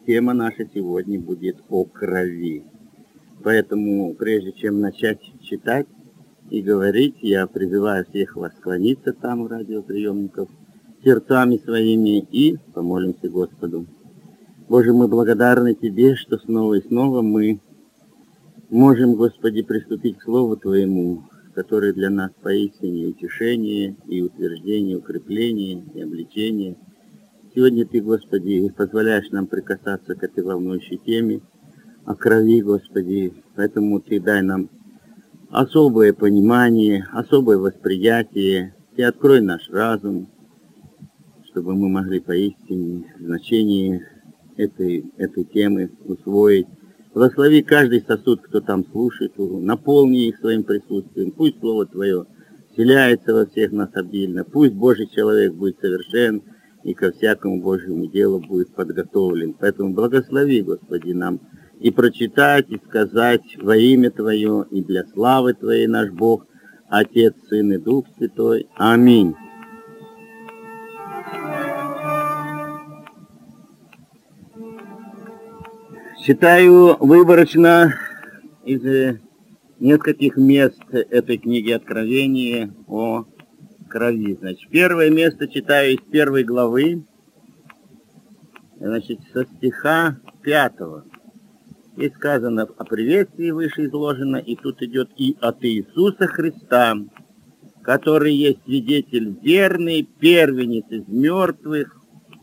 тема наша сегодня будет о крови. Поэтому, прежде чем начать читать и говорить, я призываю всех вас склониться там у радиоприемников сердцами своими и помолимся Господу. Боже, мы благодарны Тебе, что снова и снова мы можем, Господи, приступить к Слову Твоему, которое для нас поистине утешение и утверждение, укрепление и обличение. Сегодня Ты, Господи, позволяешь нам прикасаться к этой волнующей теме о крови, Господи. Поэтому Ты дай нам особое понимание, особое восприятие. Ты открой наш разум, чтобы мы могли поистине значение этой темы усвоить. Благослови каждый сосуд, кто там слушает, наполни их своим присутствием. Пусть Слово Твое вселяется во всех нас обильно. Пусть Божий человек будет совершен и ко всякому Божьему делу будет подготовлен. Поэтому благослови, Господи, нам и прочитать, и сказать во имя Твое, и для славы Твоей наш Бог, Отец, Сын и Дух Святой. Аминь. Читаю выборочно из нескольких мест этой книги Откровения о крови. Значит, первое место читаю из 1 главы, значит, со стиха 5. Здесь сказано о приветствии выше изложено, и тут идет и от Иисуса Христа, который есть свидетель верный, первенец из мертвых.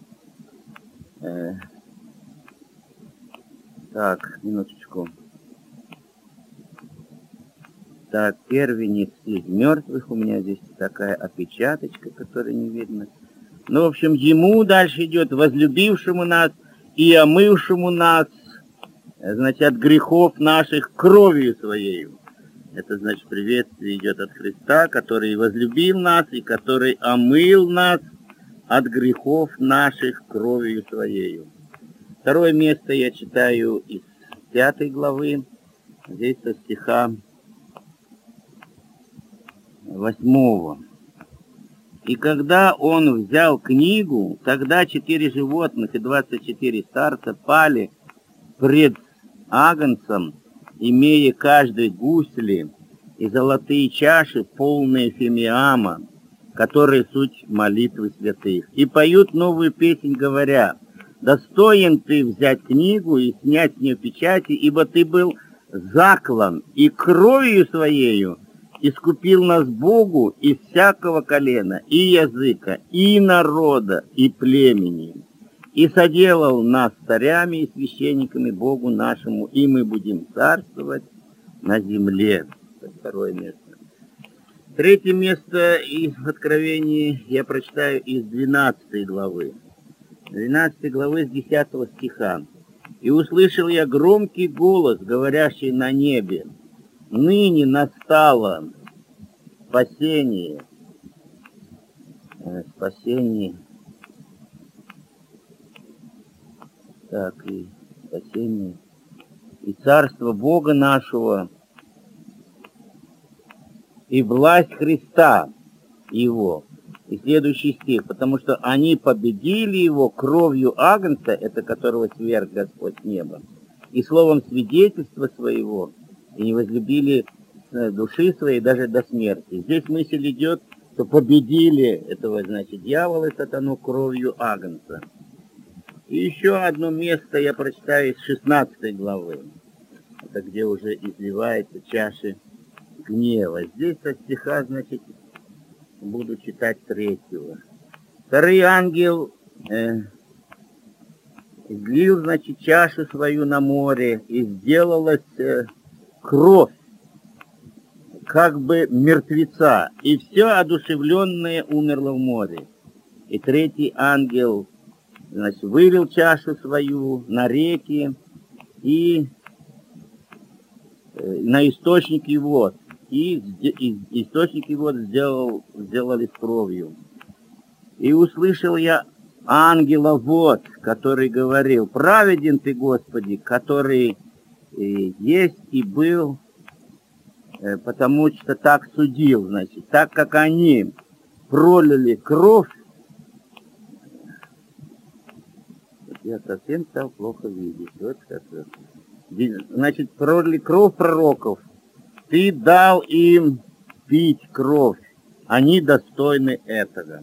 Так, минуточку. Так, первенец из мертвых. У меня здесь такая опечаточка, которая не видно. Ну, в общем, ему дальше идет возлюбившему нас и омывшему нас, значит, от грехов наших кровью своей. Это, значит, приветствие идет от Христа, который возлюбил нас и который омыл нас от грехов наших кровью своей. Второе место я читаю из 5 главы, здесь со стиха 8. «И когда он взял книгу, тогда 4 животных и 24 старца пали пред Агнцем, имея каждый гусли и золотые чаши, полные фимиама, которые суть молитвы святых, и поют новую песнь, говоря: достоин ты взять книгу и снять с нее печати, ибо ты был заклан, и кровью своею искупил нас Богу из всякого колена, и языка, и народа, и племени, и соделал нас царями и священниками Богу нашему, и мы будем царствовать на земле». Это второе место. Третье место из Откровения я прочитаю из 12 главы. 12 главы с 10 стиха. «И услышал я громкий голос, говорящий на небе: ныне настало спасение, и царство Бога нашего, и власть Христа Его». И следующий стих: «Потому что они победили его кровью Агнца, это которого сверг Господь с неба, и словом свидетельства своего, и не возлюбили души своей даже до смерти». Здесь мысль идет, что победили этого, значит, дьявола и сатану кровью Агнца. И еще одно место я прочитаю из 16 главы. Это где уже изливается чаша гнева. Здесь со стиха, значит, буду читать 3. «Второй ангел излил, значит, чашу свою на море, и сделалась кровь, как бы мертвеца, и все одушевленное умерло в море. И 3 ангел, значит, вылил чашу свою на реки и на источники вод, и источники вод сделали кровью. И услышал я ангела вод, который говорил: праведен ты, Господи, который есть и был, потому что так судил, значит, так как они пролили кровь, Я совсем стал плохо видеть. Вот как. Значит, кровь пророков. Ты дал им пить кровь. Они достойны этого.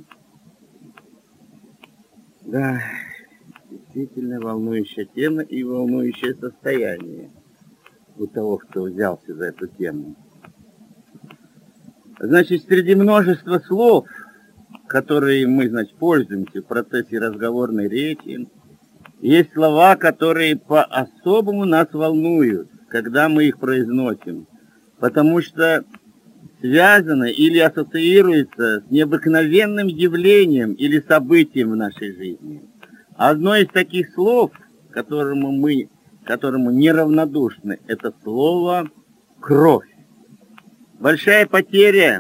Да, действительно волнующая тема и волнующее состояние у того, кто взялся за эту тему. Значит, среди множества слов, которые мы, значит, пользуемся в процессе разговорной речи, есть слова, которые по-особому нас волнуют, когда мы их произносим, потому что связаны или ассоциируются с необыкновенным явлением или событием в нашей жизни. Одно из таких слов, которому неравнодушны, это слово «кровь». Большая потеря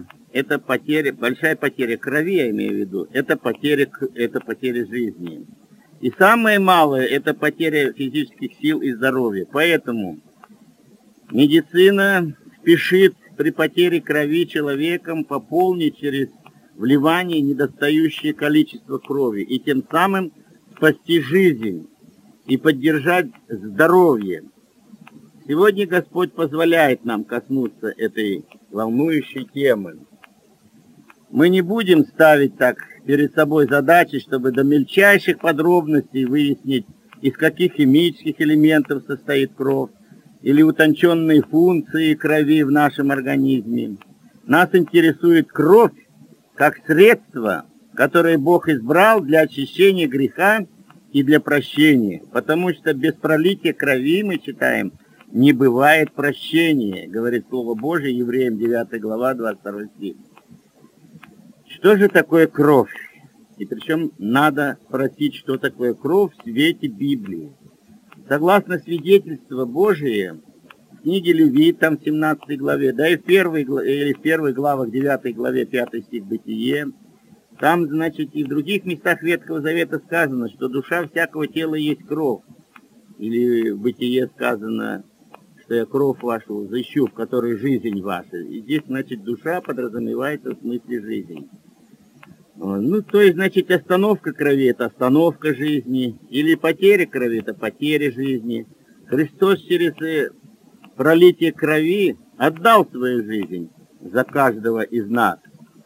крови, я имею в виду, это потеря жизни. И самое малое, это потеря физических сил и здоровья. Поэтому медицина спешит при потере крови человеком пополнить через вливание недостающее количество крови и тем самым спасти жизнь и поддержать здоровье. Сегодня Господь позволяет нам коснуться этой волнующей темы. Мы не будем ставить так перед собой задачи, чтобы до мельчайших подробностей выяснить, из каких химических элементов состоит кровь, или утонченные функции крови в нашем организме. Нас интересует кровь как средство, которое Бог избрал для очищения греха и для прощения, потому что без пролития крови, мы читаем, не бывает прощения, говорит Слово Божие, Евреям 9 глава, 22 стих. Что же такое кровь? И причем надо спросить, что такое кровь в свете Библии. Согласно свидетельству Божие, в книге Левит, там в 17 главе, да и в первой главах, 9 главе, 5 стих Бытие, там, значит, и в других местах Ветхого Завета сказано, что душа всякого тела есть кровь. Или в Бытие сказано, что я кровь вашу защу, в которой жизнь ваша. И здесь, значит, душа подразумевается в смысле жизнь. Ну, то есть, значит, остановка крови – это остановка жизни, или потеря крови – это потеря жизни. Христос через пролитие крови отдал свою жизнь за каждого из нас.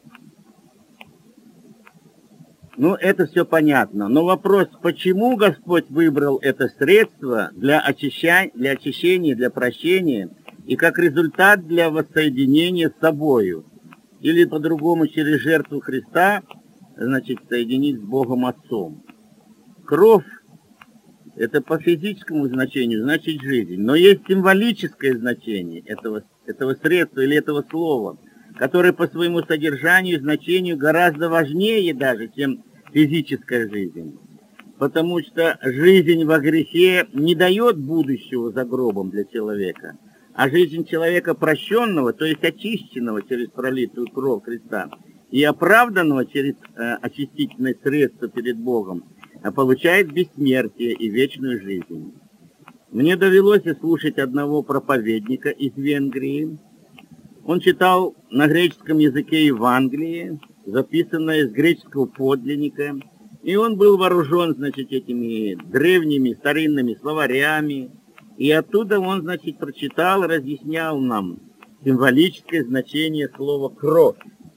Ну, это все понятно. Но вопрос, почему Господь выбрал это средство для очищения, для прощения, и как результат для воссоединения с собою, или по-другому через жертву Христа, значит, соединить с Богом Отцом. Кровь – это по физическому значению, значит жизнь. Но есть символическое значение этого средства или этого слова, которое по своему содержанию и значению гораздо важнее даже, чем физическая жизнь. Потому что жизнь во грехе не дает будущего за гробом для человека, а жизнь человека прощенного, то есть очищенного через пролитую кровь Христа, и оправданного через очистительное средство перед Богом, получает бессмертие и вечную жизнь. Мне довелось слушать одного проповедника из Венгрии. Он читал на греческом языке Евангелие, записанное с греческого подлинника, и он был вооружен, значит, этими древними старинными словарями, и оттуда он, значит, прочитал, разъяснял нам символическое значение слова «кровь».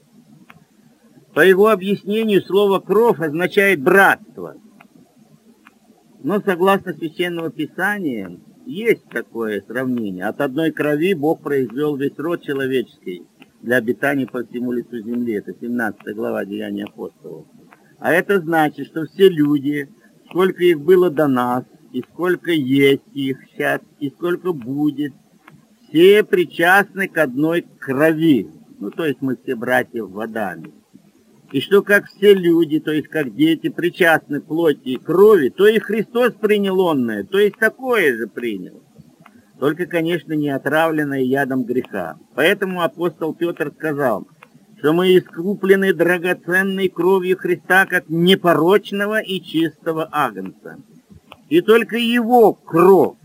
По его объяснению, слово «кровь» означает «братство». Но, согласно Священному Писанию, есть такое сравнение. От одной крови Бог произвел весь род человеческий для обитания по всему лицу земли. Это 17 глава Деяний апостолов. А это значит, что все люди, сколько их было до нас, и сколько есть их сейчас, и сколько будет, все причастны к одной крови. Ну, то есть мы все братья в Адаме. И что как все люди, то есть как дети, причастны плоти и крови, то и Христос принял онное, то есть такое же принял. Только, конечно, не отравленное ядом греха. Поэтому апостол Петр сказал, что мы искуплены драгоценной кровью Христа, как непорочного и чистого агнца. И только его кровь,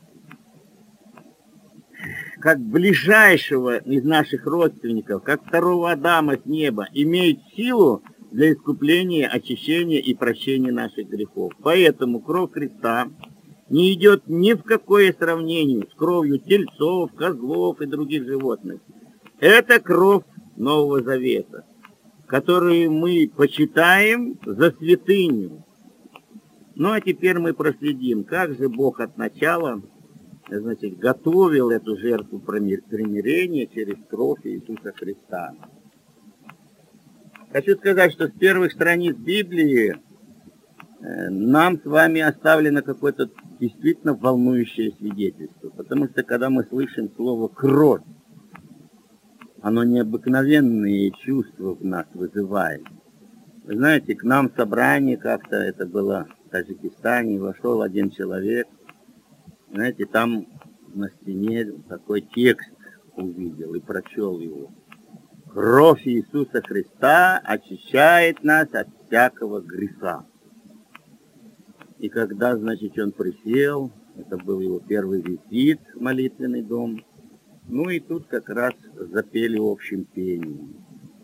как ближайшего из наших родственников, как второго Адама с неба, имеет силу для искупления, очищения и прощения наших грехов. Поэтому кровь Христа не идет ни в какое сравнение с кровью тельцов, козлов и других животных. Это кровь Нового Завета, которую мы почитаем за святыню. Ну а теперь мы проследим, как же Бог от начала, значит, готовил эту жертву примирения через кровь Иисуса Христа. Хочу сказать, что с первых страниц Библии нам с вами оставлено какое-то действительно волнующее свидетельство. Потому что когда мы слышим слово «кровь», оно необыкновенные чувства в нас вызывает. Вы знаете, к нам в собрание как-то, это было в Таджикистане, вошел один человек. Знаете, там на стене такой текст увидел и прочел его. «Кровь Иисуса Христа очищает нас от всякого греха». И когда, значит, он присел, это был его первый визит в молитвенный дом, ну и тут как раз запели общим пением.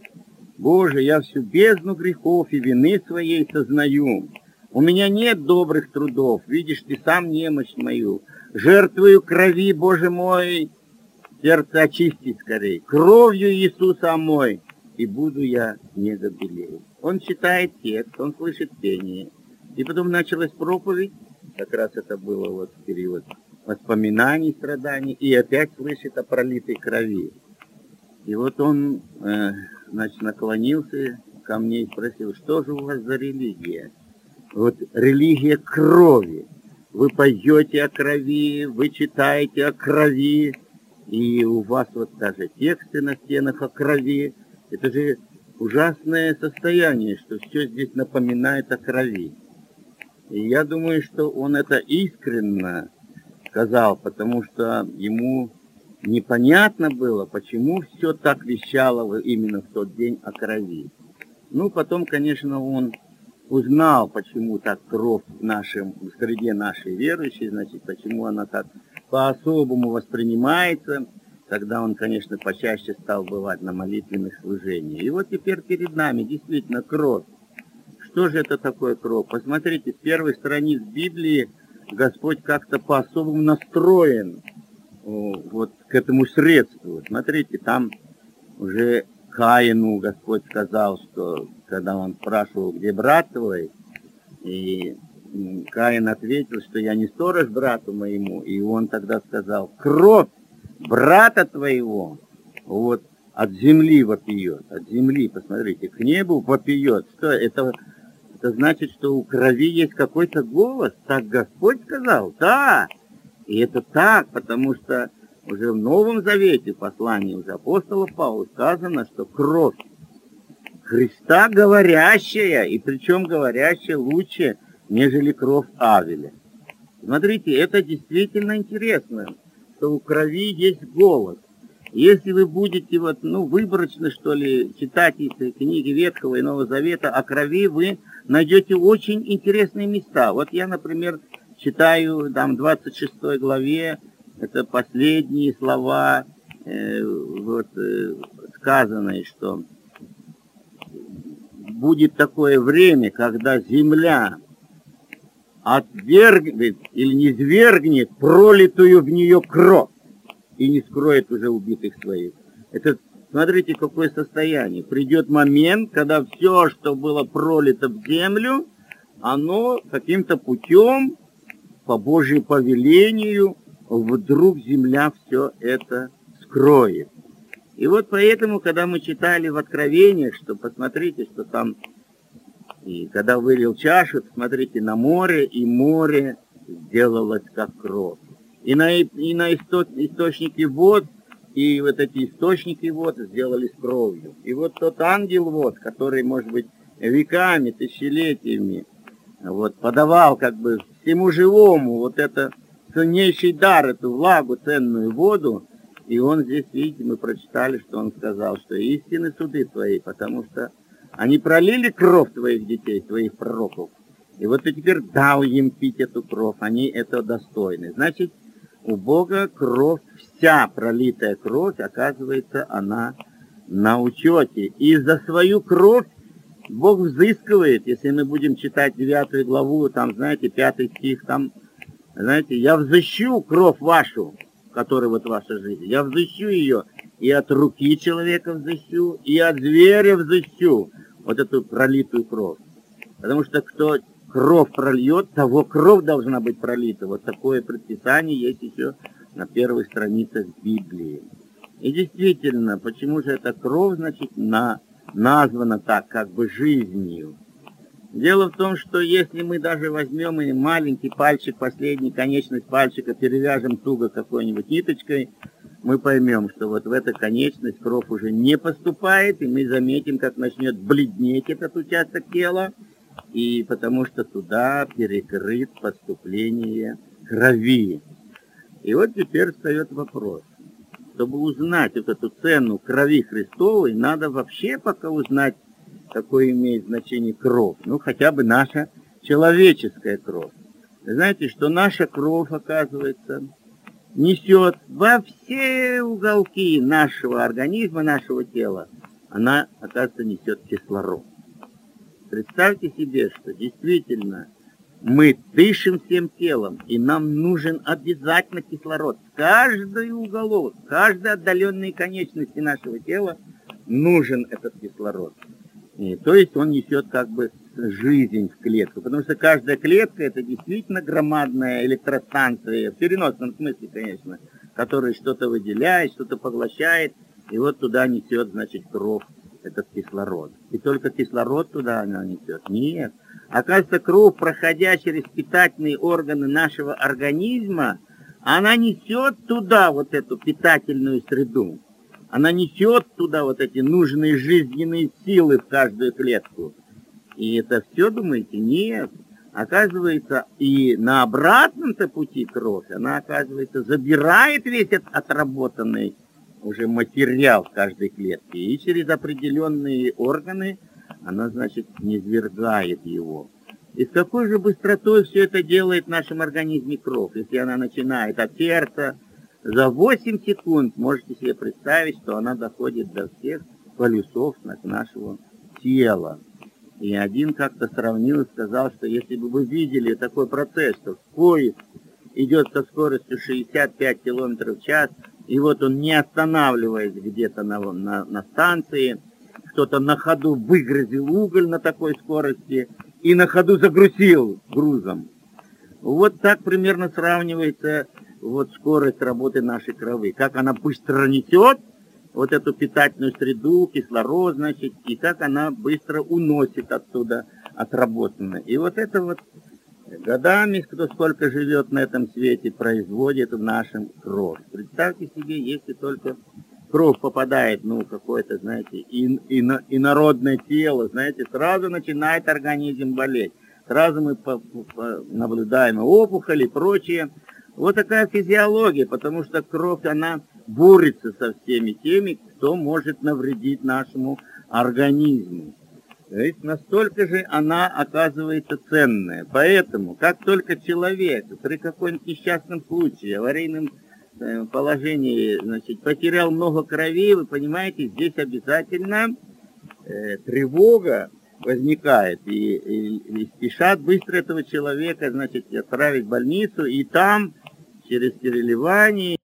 «Боже, я всю бездну грехов и вины своей сознаю. У меня нет добрых трудов, видишь ты сам немощь мою. Жертвую крови, Боже мой, сердце очисти скорей. Кровью Иисуса омой, и буду я не белее». Он читает текст, он слышит пение. И потом началась проповедь, как раз это было вот в период воспоминаний, страданий, и опять слышит о пролитой крови. И вот он, значит, наклонился ко мне и спросил, что же у вас за религия? Вот религия крови. Вы поете о крови, вы читаете о крови, и у вас вот даже тексты на стенах о крови. Это же ужасное состояние, что все здесь напоминает о крови. И я думаю, что он это искренне сказал, потому что ему непонятно было, почему все так вещало именно в тот день о крови. Ну, потом, конечно, он узнал, почему так кровь в среде нашей верующей, значит, почему она так по-особому воспринимается, когда он, конечно, почаще стал бывать на молитвенных служениях. И вот теперь перед нами действительно кровь. Что же это такое кровь? Посмотрите, с первых страниц Библии Господь как-то по-особому настроен вот к этому средству. Смотрите, там уже Каину Господь сказал, что когда он спрашивал, где брат твой, и Каин ответил, что я не сторож брату моему, и он тогда сказал, кровь брата твоего вот от земли вопиет, от земли, посмотрите, к небу вопиет. Что это? Это значит, что у крови есть какой-то голос, так Господь сказал, да, и это так, потому что уже в Новом Завете, послании уже апостола Павла, сказано, что кровь Христа говорящая, и причем говорящая лучше, нежели кровь Авеля. Смотрите, это действительно интересно, что у крови есть голос. Если вы будете выборочно, что ли, читать эти книги Ветхого и Нового Завета о крови, вы найдете очень интересные места. Вот я, например, читаю там 26 главе, это последние слова, сказанные, что будет такое время, когда земля отвергнет или низвергнет пролитую в нее кровь и не скроет уже убитых своих. Это, смотрите, какое состояние. Придет момент, когда все, что было пролито в землю, оно каким-то путем, по Божьему повелению, вдруг земля все это скроет. И вот поэтому, когда мы читали в Откровениях, что посмотрите, что там, и когда вылил чашу, смотрите на море, и море сделалось как кровь. И на источники вод, и вот эти источники вод сделались кровью. И вот тот ангел вод, который, может быть, веками, тысячелетиями подавал как бы всему живому вот это ценнейший дар, эту влагу, ценную воду, и он здесь, видите, мы прочитали, что он сказал, что истинны суды твои, потому что они пролили кровь твоих детей, твоих пророков, и вот ты теперь дал им пить эту кровь, они этого достойны. Значит, у Бога кровь, вся пролитая кровь, оказывается, она на учете. И за свою кровь Бог взыскивает, если мы будем читать 9 главу, там, знаете, 5 стих, там, знаете, я взыщу кровь вашу, которая вот ваша жизнь, я взыщу ее и от руки человека взыщу, и от зверя взыщу, вот эту пролитую кровь. Потому что кто кровь прольет, того кровь должна быть пролита. Вот такое предписание есть еще на первых страницах Библии. И действительно, почему же эта кровь, значит, названа так, как бы жизнью? Дело в том, что если мы даже возьмем и маленький пальчик, последний конечность пальчика, перевяжем туго какой-нибудь ниточкой, мы поймем, что вот в эту конечность кровь уже не поступает, и мы заметим, как начнет бледнеть этот участок тела, и потому что туда перекрыт поступление крови. И вот теперь встает вопрос. Чтобы узнать вот эту цену крови Христовой, надо вообще пока узнать, какое имеет значение кровь. Ну, хотя бы наша человеческая кровь. Вы знаете, что наша кровь, оказывается, несет во все уголки нашего организма, нашего тела, она, оказывается, несет кислород. Представьте себе, что действительно мы дышим всем телом, и нам нужен обязательно кислород. Каждый уголок, каждой отдаленной конечности нашего тела нужен этот кислород. И, то есть он несет как бы жизнь в клетку, потому что каждая клетка это действительно громадная электростанция, в переносном смысле, конечно, которая что-то выделяет, что-то поглощает, и вот туда несет, значит, кровь, этот кислород. И только кислород туда она несет? Нет. Оказывается, кровь, проходя через питательные органы нашего организма, она несет туда вот эту питательную среду. Она несет туда вот эти нужные жизненные силы в каждую клетку. И это все, думаете? Нет. Оказывается, и на обратном-то пути кровь, она, оказывается, забирает весь этот отработанный уже материал в каждой клетке. И через определенные органы она, значит, низвергает его. И с какой же быстротой все это делает в нашем организме кровь, если она начинает от сердца, за 8 секунд можете себе представить, что она доходит до всех полюсов нашего тела. И один как-то сравнил и сказал, что если бы вы видели такой процесс, что поезд идет со скоростью 65 км в час, и вот он, не останавливаясь где-то на станции, кто-то на ходу выгрузил уголь на такой скорости и на ходу загрузил грузом. Вот так примерно сравнивается вот скорость работы нашей крови. Как она быстро несет вот эту питательную среду, кислород, значит, и как она быстро уносит оттуда отработанное. И вот это вот годами, кто сколько живет на этом свете, производит в нашем кровь. Представьте себе, если только кровь попадает, ну, какое-то, знаете, инородное тело, знаете, сразу начинает организм болеть. Сразу мы наблюдаем опухоли и прочее. Вот такая физиология, потому что кровь, она борется со всеми теми, кто может навредить нашему организму. То есть настолько же она оказывается ценная. Поэтому, как только человек при каком-нибудь несчастном случае, аварийном положении, значит, потерял много крови, вы понимаете, здесь обязательно тревога возникает, и спешат быстро этого человека, значит, отправить в больницу, и там через переливание